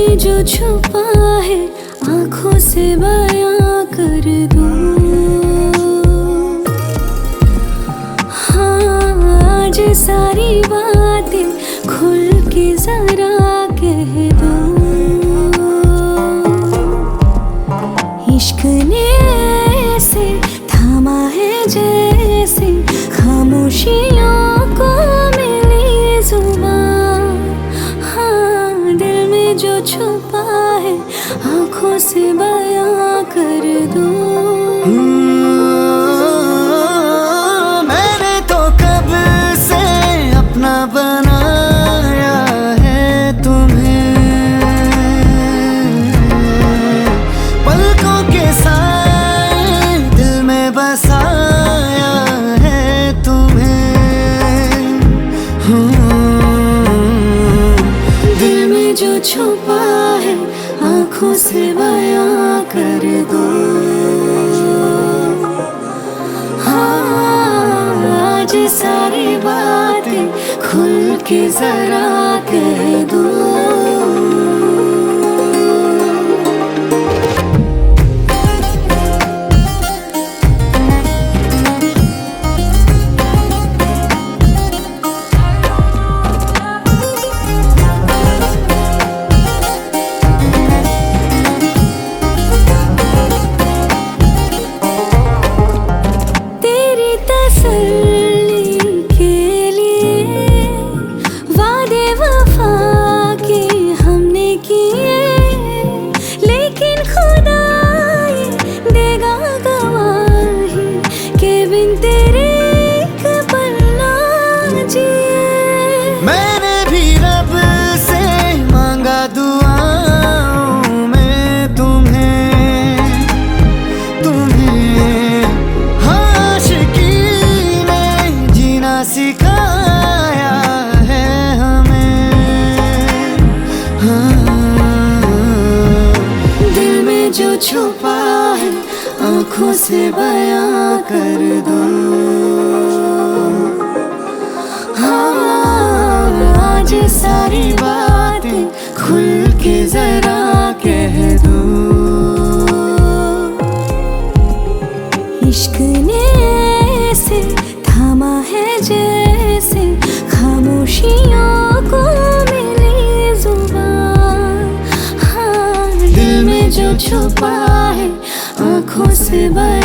में जो छुपा है आंखों से बयां कर दूं। हाँ, आज सारी बातें खुल के जरा कह दूं। इश्क ने ऐसे थामा है जैसे खामोशियों को मिली जुबान। हाँ, दिल में जो छुपा है आंखों से बयां कर दूं। मैंने तो कब से अपना बनाया है तुम्हें, पलकों के साए दिल में बसाया है तुम्हें। दिल में जो छुपा है आंखों से बयां कर दो। हाँ, आज सारी बातें खुल के जरा कह दो। मैंने भी रब से मांगा दुआओं में तुम्हें, आशिकी ने जीना सिखाया है हमें। दिल में जो छुपा है आंखों से बयां कर दो। आज सारी बातें खुल के जरा कह दो। इश्क ने ऐसे थामा है जैसे खामोशियों को मिली जुबान। हाँ, दिल में जो छुपा है आंखों से बयां